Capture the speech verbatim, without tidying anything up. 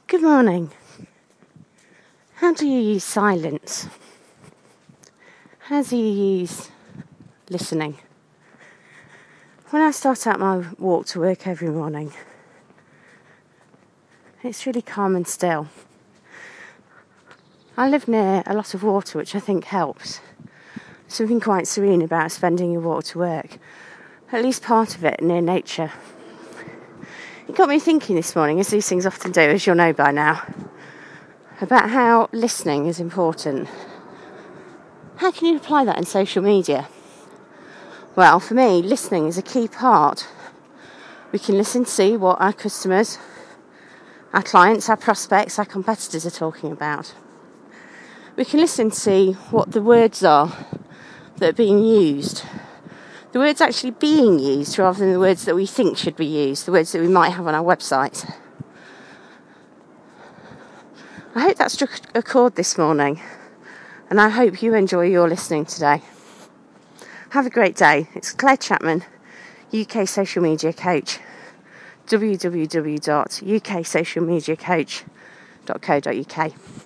Good morning. How do you use silence? How do you use listening? When I start out my walk to work every morning, it's really calm and still. I live near a lot of water, which I think helps. Something quite serene about spending your walk to work, at least part of it near nature. It got me thinking this morning, as these things often do, as you'll know by now, about how listening is important. How can you apply that in social media? Well, for me, listening is a key part. We can listen to see what our customers, our clients, our prospects, our competitors are talking about. We can listen to see what the words are that are being used. The words actually being used rather than the words that we think should be used, the words that we might have on our website. I hope that struck a chord this morning, and I hope you enjoy your listening today. Have a great day. It's Claire Chapman, U K Social Media Coach, w w w dot u k social media coach dot co dot u k.